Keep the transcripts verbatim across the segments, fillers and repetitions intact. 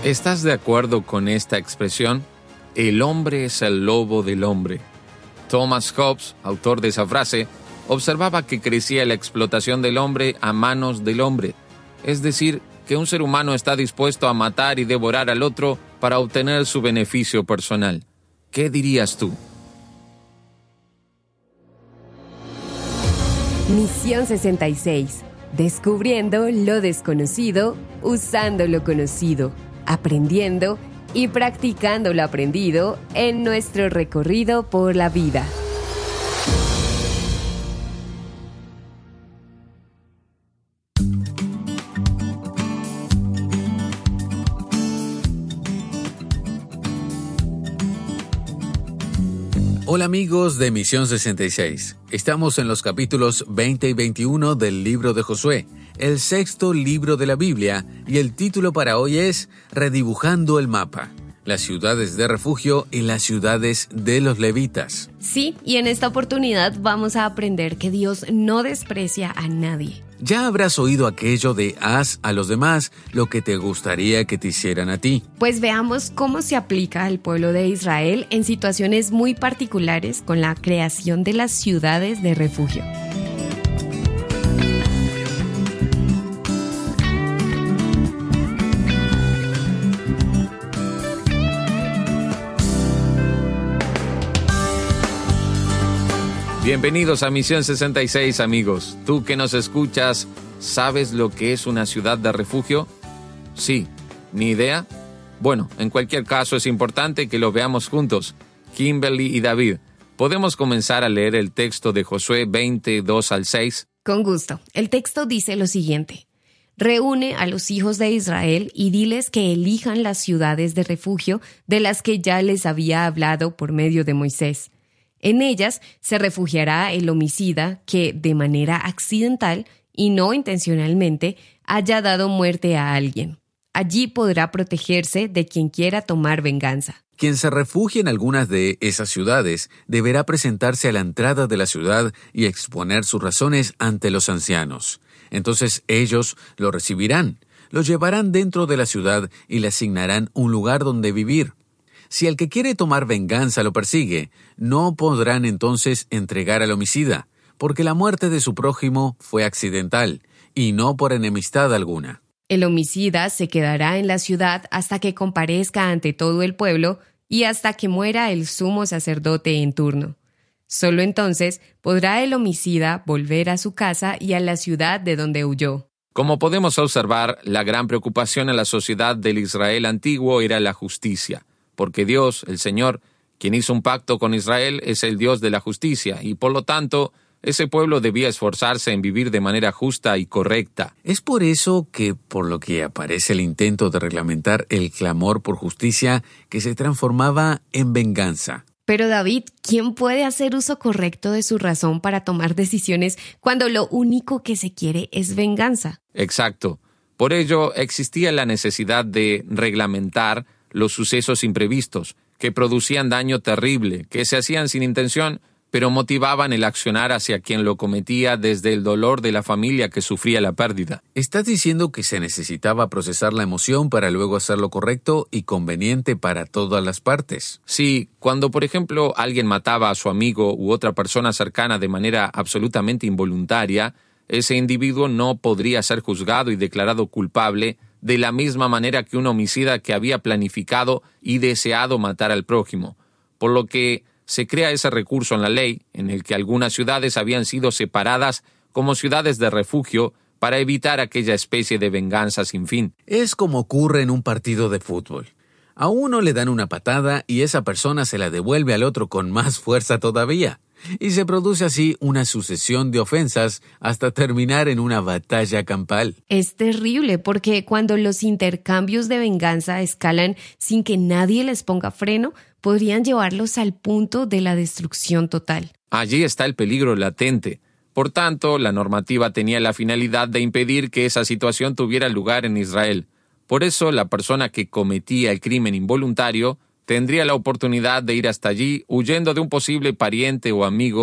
¿Estás de acuerdo con esta expresión? El hombre es el lobo del hombre. Thomas Hobbes, autor de esa frase, observaba que crecía la explotación del hombre a manos del hombre. Es decir, que un ser humano está dispuesto a matar y devorar al otro para obtener su beneficio personal. ¿Qué dirías tú? Misión sesenta y seis. Descubriendo lo desconocido, usando lo conocido, aprendiendo y practicando lo aprendido en nuestro recorrido por la vida. Hola amigos de Misión sesenta y seis. Estamos en los capítulos veinte y veintiuno del libro de Josué, el sexto libro de la Biblia, y el título para hoy es Redibujando el mapa, las ciudades de refugio y las ciudades de los levitas. Sí, y en esta oportunidad vamos a aprender que Dios no desprecia a nadie. Ya habrás oído aquello de haz a los demás lo que te gustaría que te hicieran a ti. Pues veamos cómo se aplica al pueblo de Israel en situaciones muy particulares con la creación de las ciudades de refugio. Bienvenidos a Misión sesenta y seis, amigos. Tú que nos escuchas, ¿sabes lo que es una ciudad de refugio? Sí, ¿ni idea? Bueno, en cualquier caso es importante que lo veamos juntos. Kimberly y David, ¿podemos comenzar a leer el texto de Josué veinte, dos al seis? Con gusto. El texto dice lo siguiente. Reúne a los hijos de Israel y diles que elijan las ciudades de refugio de las que ya les había hablado por medio de Moisés. En ellas se refugiará el homicida que, de manera accidental y no intencionalmente, haya dado muerte a alguien. Allí podrá protegerse de quien quiera tomar venganza. Quien se refugie en algunas de esas ciudades deberá presentarse a la entrada de la ciudad y exponer sus razones ante los ancianos. Entonces ellos lo recibirán, lo llevarán dentro de la ciudad y le asignarán un lugar donde vivir. Si el que quiere tomar venganza lo persigue, no podrán entonces entregar al homicida, porque la muerte de su prójimo fue accidental, y no por enemistad alguna. El homicida se quedará en la ciudad hasta que comparezca ante todo el pueblo y hasta que muera el sumo sacerdote en turno. Solo entonces podrá el homicida volver a su casa y a la ciudad de donde huyó. Como podemos observar, la gran preocupación en la sociedad del Israel antiguo era la justicia. Porque Dios, el Señor, quien hizo un pacto con Israel, es el Dios de la justicia, y por lo tanto, ese pueblo debía esforzarse en vivir de manera justa y correcta. Es por eso que, por lo que aparece el intento de reglamentar el clamor por justicia, que se transformaba en venganza. Pero David, ¿quién puede hacer uso correcto de su razón para tomar decisiones cuando lo único que se quiere es venganza? Exacto. Por ello, existía la necesidad de reglamentar los sucesos imprevistos, que producían daño terrible, que se hacían sin intención, pero motivaban el accionar hacia quien lo cometía desde el dolor de la familia que sufría la pérdida. ¿Estás diciendo que se necesitaba procesar la emoción para luego hacer lo correcto y conveniente para todas las partes? Sí, cuando por ejemplo alguien mataba a su amigo u otra persona cercana de manera absolutamente involuntaria, ese individuo no podría ser juzgado y declarado culpable de la misma manera que un homicida que había planificado y deseado matar al prójimo, por lo que se crea ese recurso en la ley, en el que algunas ciudades habían sido separadas como ciudades de refugio para evitar aquella especie de venganza sin fin. Es como ocurre en un partido de fútbol. A uno le dan una patada y esa persona se la devuelve al otro con más fuerza todavía. Y se produce así una sucesión de ofensas hasta terminar en una batalla campal. Es terrible porque cuando los intercambios de venganza escalan sin que nadie les ponga freno, podrían llevarlos al punto de la destrucción total. Allí está el peligro latente. Por tanto, la normativa tenía la finalidad de impedir que esa situación tuviera lugar en Israel. Por eso, la persona que cometía el crimen involuntario tendría la oportunidad de ir hasta allí huyendo de un posible pariente o amigo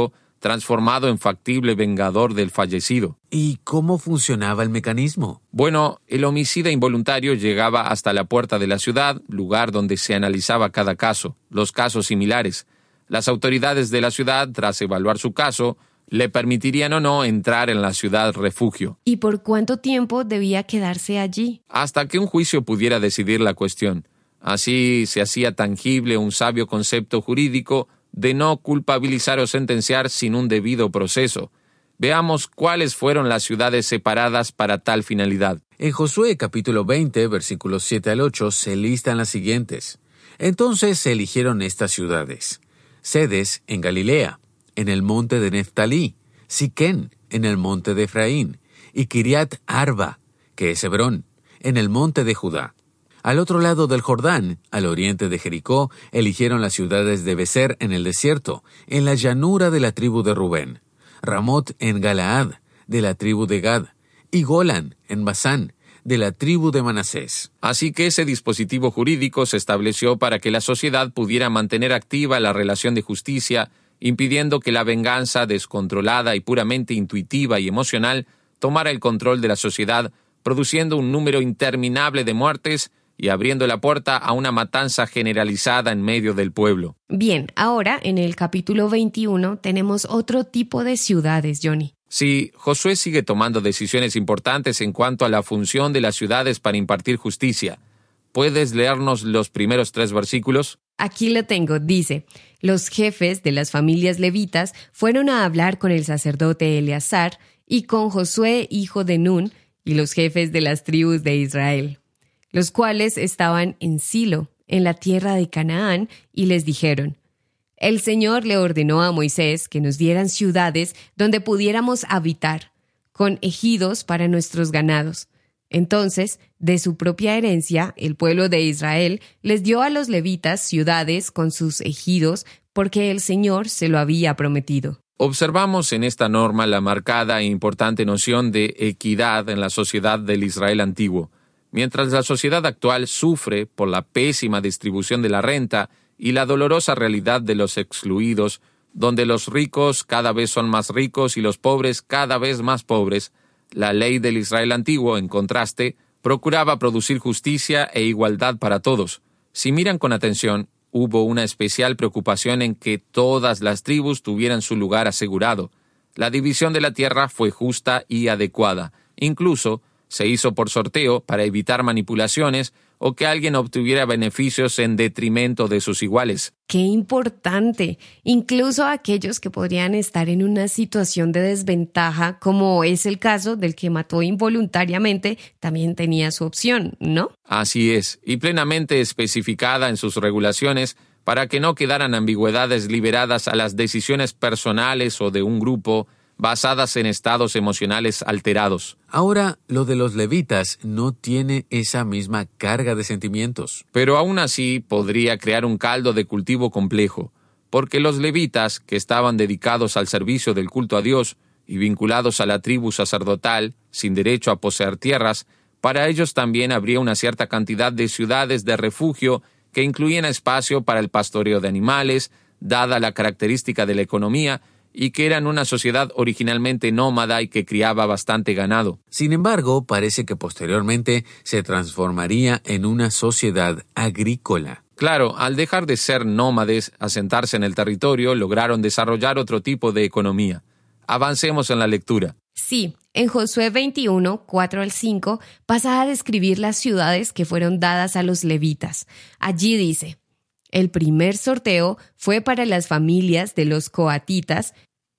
transformado en factible vengador del fallecido. ¿Y cómo funcionaba el mecanismo? Bueno, el homicida involuntario llegaba hasta la puerta de la ciudad, lugar donde se analizaba cada caso, los casos similares. Las autoridades de la ciudad, tras evaluar su caso, le permitirían o no entrar en la ciudad refugio. ¿Y por cuánto tiempo debía quedarse allí? Hasta que un juicio pudiera decidir la cuestión. Así se hacía tangible un sabio concepto jurídico de no culpabilizar o sentenciar sin un debido proceso. Veamos cuáles fueron las ciudades separadas para tal finalidad. En Josué capítulo veinte, versículos siete al ocho, se listan las siguientes. Entonces se eligieron estas ciudades: Sedes, en Galilea, en el monte de Neftalí; Siquén, en el monte de Efraín; y Kiriat Arba, que es Hebrón, en el monte de Judá. Al otro lado del Jordán, al oriente de Jericó, eligieron las ciudades de Becer en el desierto, en la llanura de la tribu de Rubén; Ramot en Galaad, de la tribu de Gad; y Golán en Basán, de la tribu de Manasés. Así que ese dispositivo jurídico se estableció para que la sociedad pudiera mantener activa la relación de justicia, impidiendo que la venganza descontrolada y puramente intuitiva y emocional tomara el control de la sociedad, produciendo un número interminable de muertes y abriendo la puerta a una matanza generalizada en medio del pueblo. Bien, ahora en el capítulo veintiuno tenemos otro tipo de ciudades, Johnny. Sí, Josué sigue tomando decisiones importantes en cuanto a la función de las ciudades para impartir justicia. ¿Puedes leernos los primeros tres versículos? Aquí lo tengo, dice: los jefes de las familias levitas fueron a hablar con el sacerdote Eleazar y con Josué, hijo de Nun, y los jefes de las tribus de Israel, los cuales estaban en Silo, en la tierra de Canaán, y les dijeron: el Señor le ordenó a Moisés que nos dieran ciudades donde pudiéramos habitar, con ejidos para nuestros ganados. Entonces, de su propia herencia, el pueblo de Israel les dio a los levitas ciudades con sus ejidos, porque el Señor se lo había prometido. Observamos en esta norma la marcada e importante noción de equidad en la sociedad del Israel antiguo. Mientras la sociedad actual sufre por la pésima distribución de la renta y la dolorosa realidad de los excluidos, donde los ricos cada vez son más ricos y los pobres cada vez más pobres, la ley del Israel antiguo, en contraste, procuraba producir justicia e igualdad para todos. Si miran con atención, hubo una especial preocupación en que todas las tribus tuvieran su lugar asegurado. La división de la tierra fue justa y adecuada. Incluso se hizo por sorteo para evitar manipulaciones o que alguien obtuviera beneficios en detrimento de sus iguales. ¡Qué importante! Incluso aquellos que podrían estar en una situación de desventaja, como es el caso del que mató involuntariamente, también tenía su opción, ¿no? Así es, y plenamente especificada en sus regulaciones para que no quedaran ambigüedades liberadas a las decisiones personales o de un grupo basadas en estados emocionales alterados. Ahora, lo de los levitas no tiene esa misma carga de sentimientos. Pero aún así podría crear un caldo de cultivo complejo, porque los levitas, que estaban dedicados al servicio del culto a Dios y vinculados a la tribu sacerdotal, sin derecho a poseer tierras, para ellos también habría una cierta cantidad de ciudades de refugio que incluían espacio para el pastoreo de animales, dada la característica de la economía, y que eran una sociedad originalmente nómada y que criaba bastante ganado. Sin embargo, parece que posteriormente se transformaría en una sociedad agrícola. Claro, al dejar de ser nómades, asentarse en el territorio, lograron desarrollar otro tipo de economía. Avancemos en la lectura. Sí, en Josué veintiuno, cuatro al cinco, pasa a describir las ciudades que fueron dadas a los levitas. Allí dice: el primer sorteo fue para las familias de los coatitas,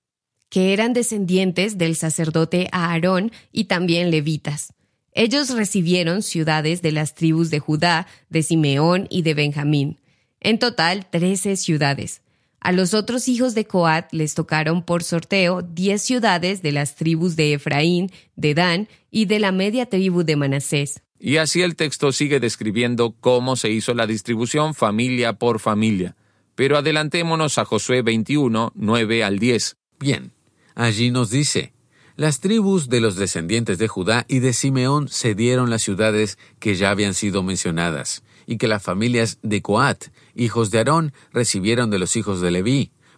que eran descendientes del sacerdote Aarón y también levitas. Ellos recibieron ciudades de las tribus de Judá, de Simeón y de Benjamín. En total, trece ciudades. A los otros hijos de Coat les tocaron por sorteo diez ciudades de las tribus de Efraín, de Dan y de la media tribu de Manasés. Y así el texto sigue describiendo cómo se hizo la distribución familia por familia. Pero adelantémonos a Josué veintiuno, nueve al diez. Bien, allí nos dice: las tribus de los descendientes de Judá y de Simeón cedieron las ciudades que ya habían sido mencionadas, y que las familias de Coat, hijos de Aarón, recibieron de los hijos de Leví,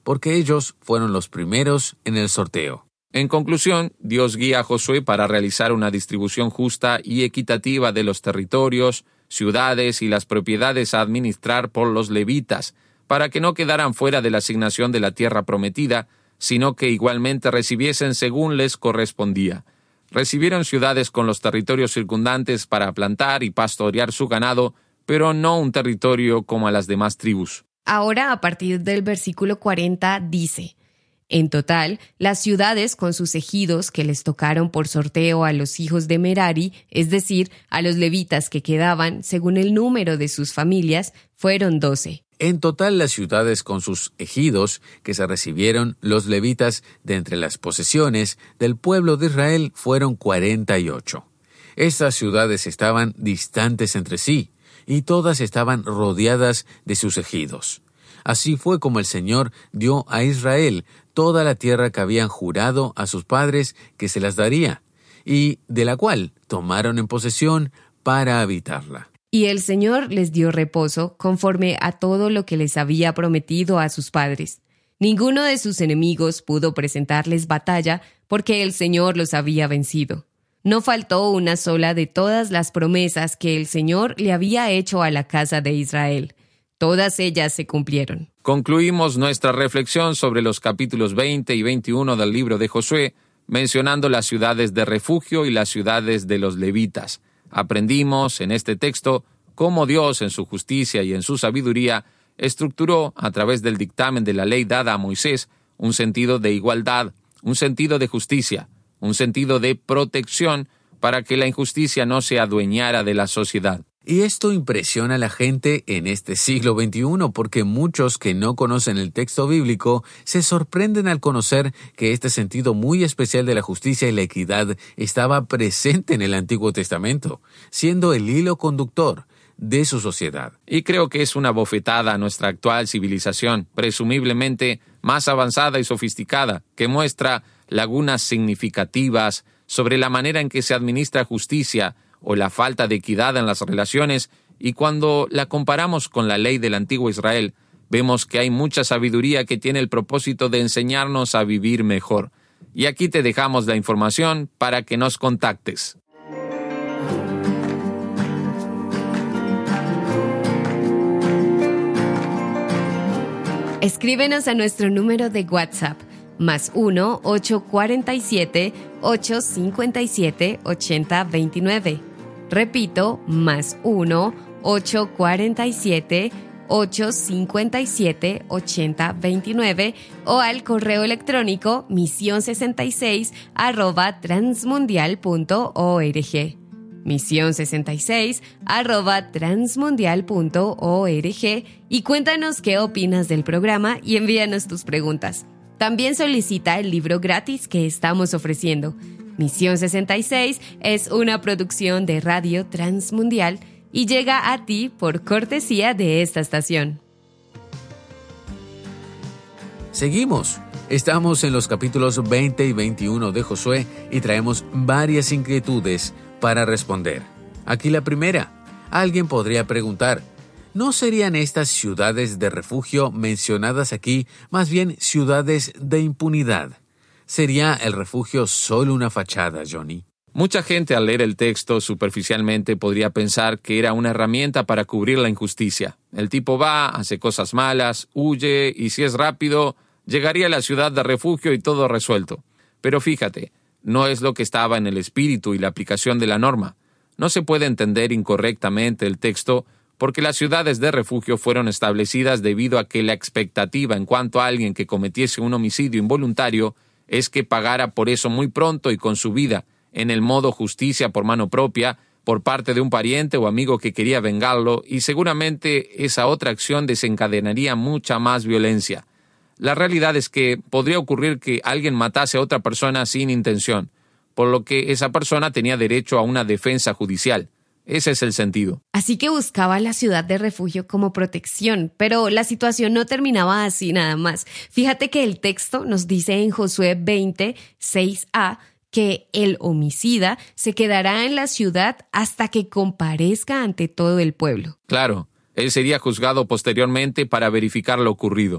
porque ellos fueron los primeros en el sorteo. En conclusión, Dios guía a Josué para realizar una distribución justa y equitativa de los territorios, ciudades y las propiedades a administrar por los levitas, para que no quedaran fuera de la asignación de la tierra prometida, sino que igualmente recibiesen según les correspondía. Recibieron ciudades con los territorios circundantes para plantar y pastorear su ganado, pero no un territorio como a las demás tribus. Ahora, a partir del versículo cuarenta, dice: en total, las ciudades con sus ejidos que les tocaron por sorteo a los hijos de Merari, es decir, a los levitas que quedaban, según el número de sus familias, fueron doce. En total, las ciudades con sus ejidos que se recibieron los levitas de entre las posesiones del pueblo de Israel fueron cuarenta y ocho. Estas ciudades estaban distantes entre sí, y todas estaban rodeadas de sus ejidos. Así fue como el Señor dio a Israel toda la tierra que habían jurado a sus padres que se las daría, y de la cual tomaron en posesión para habitarla. Y el Señor les dio reposo conforme a todo lo que les había prometido a sus padres. Ninguno de sus enemigos pudo presentarles batalla porque el Señor los había vencido. No faltó una sola de todas las promesas que el Señor le había hecho a la casa de Israel. Todas ellas se cumplieron. Concluimos nuestra reflexión sobre los capítulos veinte y veintiuno del libro de Josué, mencionando las ciudades de refugio y las ciudades de los levitas. Aprendimos en este texto cómo Dios, en su justicia y en su sabiduría, estructuró, a través del dictamen de la ley dada a Moisés, un sentido de igualdad, un sentido de justicia, un sentido de protección para que la injusticia no se adueñara de la sociedad. Y esto impresiona a la gente en este siglo veintiuno porque muchos que no conocen el texto bíblico se sorprenden al conocer que este sentido muy especial de la justicia y la equidad estaba presente en el Antiguo Testamento, siendo el hilo conductor de su sociedad. Y creo que es una bofetada a nuestra actual civilización, presumiblemente más avanzada y sofisticada, que muestra lagunas significativas sobre la manera en que se administra justicia o la falta de equidad en las relaciones, y cuando la comparamos con la ley del antiguo Israel, vemos que hay mucha sabiduría que tiene el propósito de enseñarnos a vivir mejor. Y aquí te dejamos la información para que nos contactes. Escríbenos a nuestro número de WhatsApp, más uno ocho cuatro siete ocho cinco siete ocho cero dos nueve. Repito, más uno ocho cuatro siete ocho cinco siete ocho cero dos nueve o al correo electrónico misión sesenta y seis arroba transmundial punto org. misión sesenta y seis arroba transmundial punto org y cuéntanos qué opinas del programa y envíanos tus preguntas. También solicita el libro gratis que estamos ofreciendo. Misión sesenta y seis es una producción de Radio Transmundial y llega a ti por cortesía de esta estación. Seguimos. Estamos en los capítulos veinte y veintiuno de Josué y traemos varias inquietudes para responder. Aquí la primera. Alguien podría preguntar, ¿no serían estas ciudades de refugio mencionadas aquí más bien ciudades de impunidad? ¿Sería el refugio solo una fachada, Johnny? Mucha gente al leer el texto superficialmente podría pensar que era una herramienta para cubrir la injusticia. El tipo va, hace cosas malas, huye y si es rápido, llegaría a la ciudad de refugio y todo resuelto. Pero fíjate, no es lo que estaba en el espíritu y la aplicación de la norma. No se puede entender incorrectamente el texto porque las ciudades de refugio fueron establecidas debido a que la expectativa en cuanto a alguien que cometiese un homicidio involuntario es que pagara por eso muy pronto y con su vida, en el modo justicia por mano propia, por parte de un pariente o amigo que quería vengarlo, y seguramente esa otra acción desencadenaría mucha más violencia. La realidad es que podría ocurrir que alguien matase a otra persona sin intención, por lo que esa persona tenía derecho a una defensa judicial. Ese es el sentido. Así que buscaba la ciudad de refugio como protección, pero la situación no terminaba así nada más. Fíjate que el texto nos dice en Josué veinte, seis a, que el homicida se quedará en la ciudad hasta que comparezca ante todo el pueblo. Claro, él sería juzgado posteriormente para verificar lo ocurrido.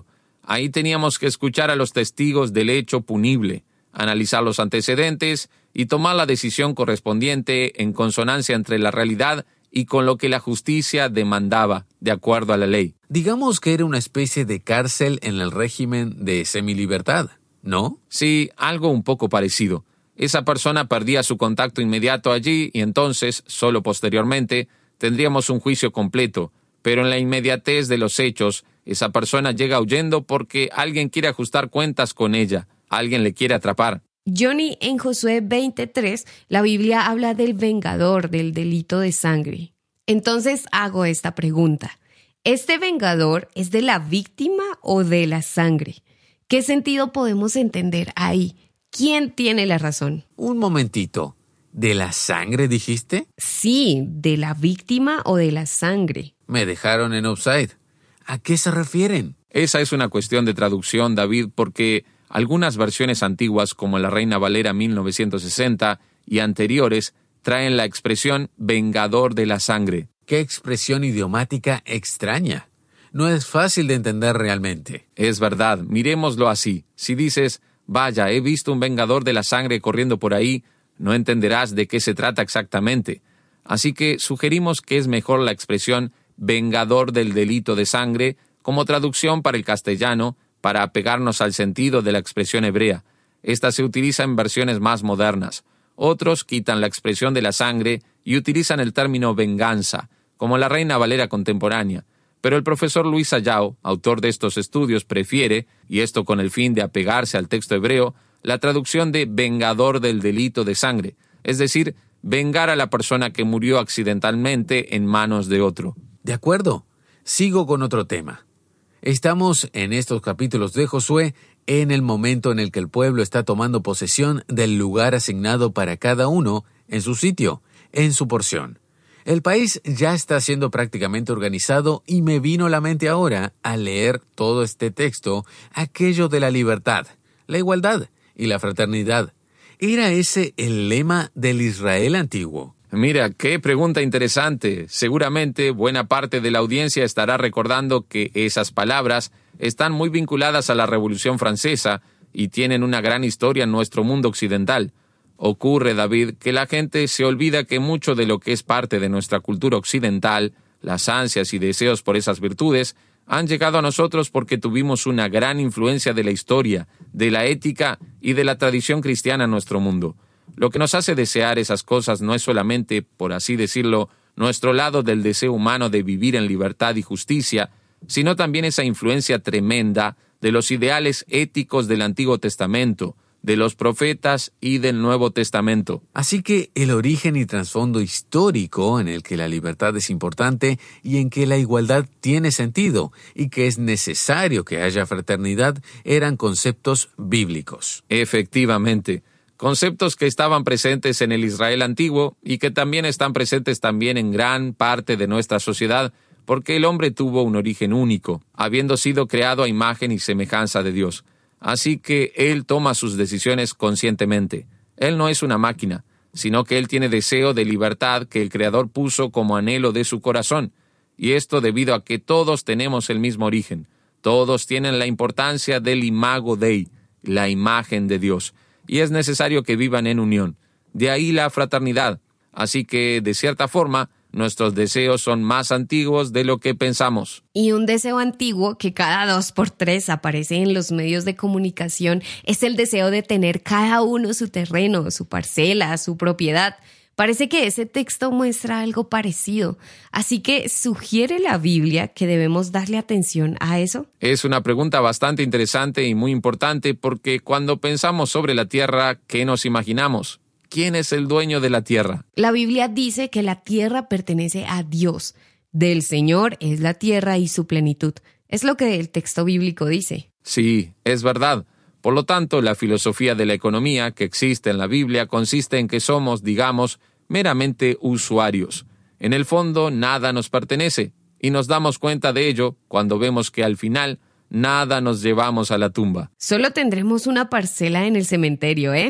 Ahí teníamos que escuchar a los testigos del hecho punible, analizar los antecedentes y tomar la decisión correspondiente en consonancia entre la realidad y con lo que la justicia demandaba, de acuerdo a la ley. Digamos que era una especie de cárcel en el régimen de semilibertad, ¿no? Sí, algo un poco parecido. Esa persona perdía su contacto inmediato allí y entonces, solo posteriormente, tendríamos un juicio completo. Pero en la inmediatez de los hechos, esa persona llega huyendo porque alguien quiere ajustar cuentas con ella, alguien le quiere atrapar. Johnny, en Josué veintitrés, la Biblia habla del vengador del delito de sangre. Entonces hago esta pregunta. ¿Este vengador es de la víctima o de la sangre? ¿Qué sentido podemos entender ahí? ¿Quién tiene la razón? Un momentito. ¿De la sangre dijiste? Sí, de la víctima o de la sangre. Me dejaron en offside. ¿A qué se refieren? Esa es una cuestión de traducción, David, porque algunas versiones antiguas, como la Reina Valera mil novecientos sesenta y anteriores, traen la expresión vengador de la sangre. ¡Qué expresión idiomática extraña! No es fácil de entender realmente. Es verdad, miremoslo así. Si dices, vaya, he visto un vengador de la sangre corriendo por ahí, no entenderás de qué se trata exactamente. Así que sugerimos que es mejor la expresión vengador del delito de sangre como traducción para el castellano, para apegarnos al sentido de la expresión hebrea. Esta se utiliza en versiones más modernas. Otros quitan la expresión de la sangre y utilizan el término venganza, como la Reina Valera contemporánea. Pero el profesor Luis Ayao, autor de estos estudios, prefiere, y esto con el fin de apegarse al texto hebreo, la traducción de vengador del delito de sangre, es decir, vengar a la persona que murió accidentalmente en manos de otro. De acuerdo. Sigo con otro tema. Estamos en estos capítulos de Josué en el momento en el que el pueblo está tomando posesión del lugar asignado para cada uno en su sitio, en su porción. El país ya está siendo prácticamente organizado y me vino a la mente ahora, al leer todo este texto, aquello de la libertad, la igualdad y la fraternidad. ¿Era ese el lema del Israel antiguo? Mira, qué pregunta interesante. Seguramente buena parte de la audiencia estará recordando que esas palabras están muy vinculadas a la Revolución Francesa y tienen una gran historia en nuestro mundo occidental. Ocurre, David, que la gente se olvida que mucho de lo que es parte de nuestra cultura occidental, las ansias y deseos por esas virtudes, han llegado a nosotros porque tuvimos una gran influencia de la historia, de la ética y de la tradición cristiana en nuestro mundo. Lo que nos hace desear esas cosas no es solamente, por así decirlo, nuestro lado del deseo humano de vivir en libertad y justicia, sino también esa influencia tremenda de los ideales éticos del Antiguo Testamento, de los profetas y del Nuevo Testamento. Así que el origen y trasfondo histórico en el que la libertad es importante y en que la igualdad tiene sentido y que es necesario que haya fraternidad eran conceptos bíblicos. Efectivamente, conceptos que estaban presentes en el Israel antiguo y que también están presentes también en gran parte de nuestra sociedad, porque el hombre tuvo un origen único, habiendo sido creado a imagen y semejanza de Dios. Así que él toma sus decisiones conscientemente. Él no es una máquina, sino que él tiene deseo de libertad que el Creador puso como anhelo de su corazón. Y esto debido a que todos tenemos el mismo origen. Todos tienen la importancia del imago Dei, la imagen de Dios. Y es necesario que vivan en unión. De ahí la fraternidad. Así que, de cierta forma, nuestros deseos son más antiguos de lo que pensamos. Y un deseo antiguo que cada dos por tres aparece en los medios de comunicación es el deseo de tener cada uno su terreno, su parcela, su propiedad. Parece que ese texto muestra algo parecido. Así que, ¿sugiere la Biblia que debemos darle atención a eso? Es una pregunta bastante interesante y muy importante porque cuando pensamos sobre la tierra, ¿qué nos imaginamos? ¿Quién es el dueño de la tierra? La Biblia dice que la tierra pertenece a Dios. Del Señor es la tierra y su plenitud. Es lo que el texto bíblico dice. Sí, es verdad. Por lo tanto, la filosofía de la economía que existe en la Biblia consiste en que somos, digamos, meramente usuarios. En el fondo, nada nos pertenece, y nos damos cuenta de ello cuando vemos que al final nada nos llevamos a la tumba. Solo tendremos una parcela en el cementerio, ¿eh?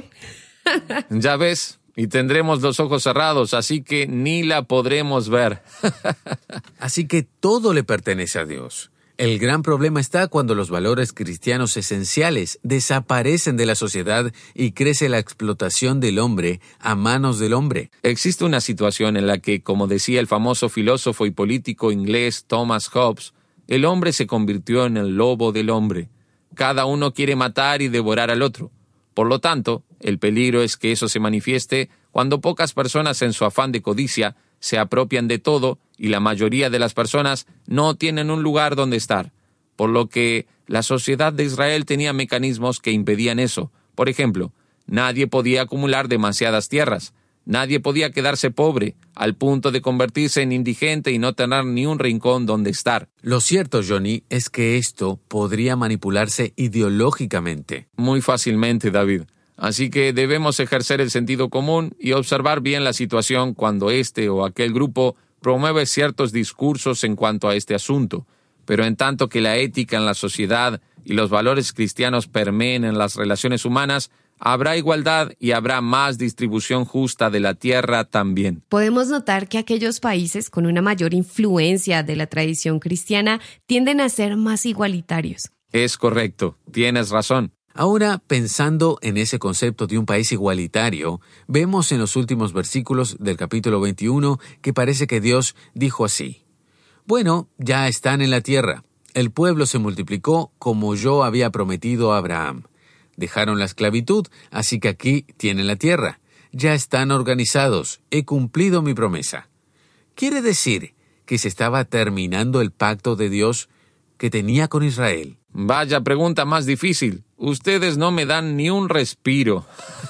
Ya ves, y tendremos los ojos cerrados, así que ni la podremos ver. Así que todo le pertenece a Dios. El gran problema está cuando los valores cristianos esenciales desaparecen de la sociedad y crece la explotación del hombre a manos del hombre. Existe una situación en la que, como decía el famoso filósofo y político inglés Thomas Hobbes, el hombre se convirtió en el lobo del hombre. Cada uno quiere matar y devorar al otro. Por lo tanto, el peligro es que eso se manifieste cuando pocas personas en su afán de codicia se apropian de todo y la mayoría de las personas no tienen un lugar donde estar. Por lo que la sociedad de Israel tenía mecanismos que impedían eso. Por ejemplo, nadie podía acumular demasiadas tierras. Nadie podía quedarse pobre, al punto de convertirse en indigente y no tener ni un rincón donde estar. Lo cierto, Johnny, es que esto podría manipularse ideológicamente. Muy fácilmente, David. Así que debemos ejercer el sentido común y observar bien la situación cuando este o aquel grupo promueve ciertos discursos en cuanto a este asunto. Pero en tanto que la ética en la sociedad y los valores cristianos permeen en las relaciones humanas, habrá igualdad y habrá más distribución justa de la tierra también. Podemos notar que aquellos países con una mayor influencia de la tradición cristiana tienden a ser más igualitarios. Es correcto, tienes razón. Ahora, pensando en ese concepto de un país igualitario, vemos en los últimos versículos del capítulo veintiuno que parece que Dios dijo así: Bueno, ya están en la tierra. El pueblo se multiplicó como yo había prometido a Abraham. Dejaron la esclavitud, así que aquí tienen la tierra. Ya están organizados. He cumplido mi promesa. Quiere decir que se estaba terminando el pacto de Dios que tenía con Israel. Vaya pregunta más difícil. Ustedes no me dan ni un respiro.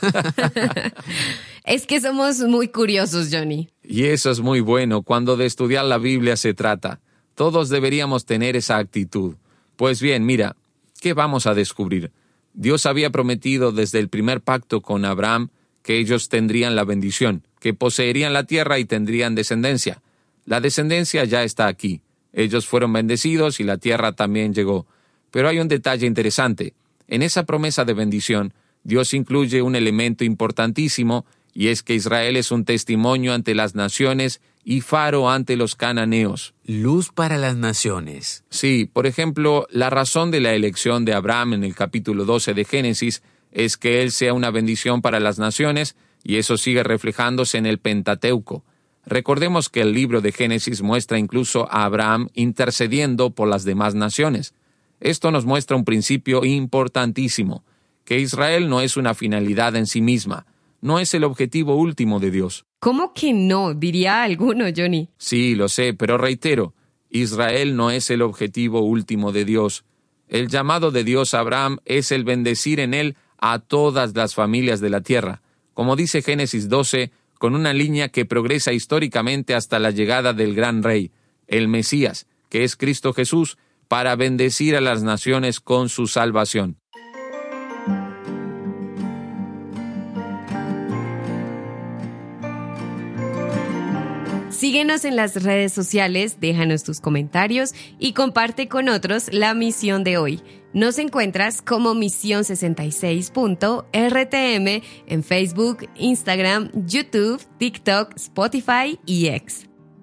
Es que somos muy curiosos, Johnny. Y eso es muy bueno cuando de estudiar la Biblia se trata. Todos deberíamos tener esa actitud. Pues bien, mira, ¿qué vamos a descubrir? Dios había prometido desde el primer pacto con Abraham que ellos tendrían la bendición, que poseerían la tierra y tendrían descendencia. La descendencia ya está aquí. Ellos fueron bendecidos y la tierra también llegó. Pero hay un detalle interesante. En esa promesa de bendición, Dios incluye un elemento importantísimo, y es que Israel es un testimonio ante las naciones y faro ante los cananeos. Luz para las naciones. Sí, por ejemplo, la razón de la elección de Abraham en el capítulo doce de Génesis es que él sea una bendición para las naciones, y eso sigue reflejándose en el Pentateuco. Recordemos que el libro de Génesis muestra incluso a Abraham intercediendo por las demás naciones. Esto nos muestra un principio importantísimo, que Israel no es una finalidad en sí misma, no es el objetivo último de Dios. ¿Cómo que no? Diría alguno, Johnny. Sí, lo sé, pero reitero, Israel no es el objetivo último de Dios. El llamado de Dios a Abraham es el bendecir en él a todas las familias de la tierra, como dice Génesis doce, con una línea que progresa históricamente hasta la llegada del gran rey, el Mesías, que es Cristo Jesús, para bendecir a las naciones con su salvación. Síguenos en las redes sociales, déjanos tus comentarios y comparte con otros la misión de hoy. Nos encuentras como misión sesenta y seis punto R T M en Facebook, Instagram, YouTube, TikTok, Spotify y X.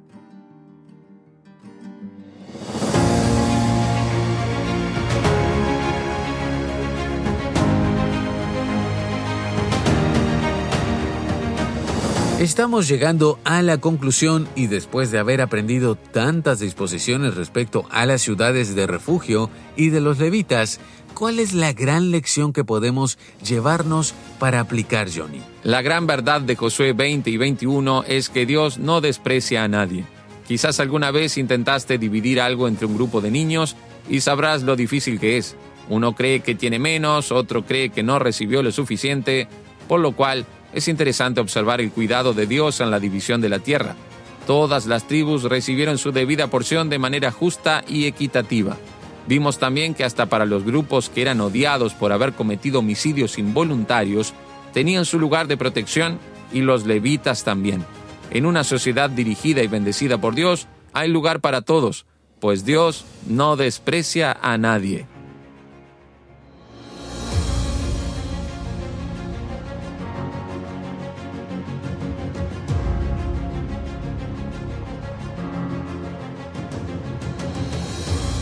Estamos llegando a la conclusión y después de haber aprendido tantas disposiciones respecto a las ciudades de refugio y de los levitas, ¿cuál es la gran lección que podemos llevarnos para aplicar, Johnny? La gran verdad de Josué veinte y veintiuno es que Dios no desprecia a nadie. Quizás alguna vez intentaste dividir algo entre un grupo de niños y sabrás lo difícil que es. Uno cree que tiene menos, otro cree que no recibió lo suficiente, por lo cual es interesante observar el cuidado de Dios en la división de la tierra. Todas las tribus recibieron su debida porción de manera justa y equitativa. Vimos también que hasta para los grupos que eran odiados por haber cometido homicidios involuntarios, tenían su lugar de protección, y los levitas también. En una sociedad dirigida y bendecida por Dios, hay lugar para todos, pues Dios no desprecia a nadie.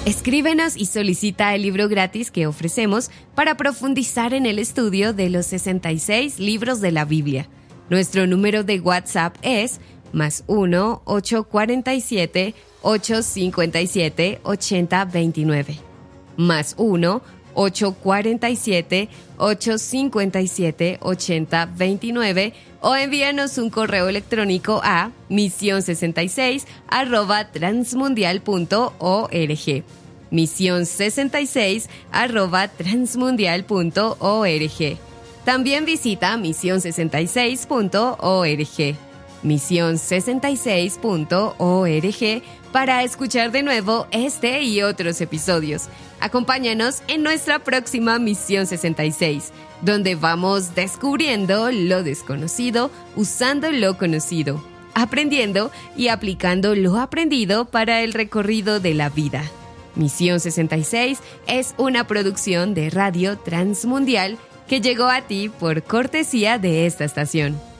Escríbenos y solicita el libro gratis que ofrecemos para profundizar en el estudio de los sesenta y seis libros de la Biblia. Nuestro número de WhatsApp es más uno ocho cuatro siete ocho cinco siete ocho cero dos nueve. Más uno ocho cuatro siete ocho cinco siete ocho cero dos nueve o envíanos un correo electrónico a misión sesenta y seis arroba transmundial punto org. misión sesenta y seis arroba transmundial punto org. También visita misión sesenta y seis punto org. misión sesenta y seis punto org para escuchar de nuevo este y otros episodios. Acompáñanos en nuestra próxima Misión sesenta y seis, donde vamos descubriendo lo desconocido usando lo conocido, aprendiendo y aplicando lo aprendido para el recorrido de la vida. Misión sesenta y seis es una producción de Radio Transmundial que llegó a ti por cortesía de esta estación.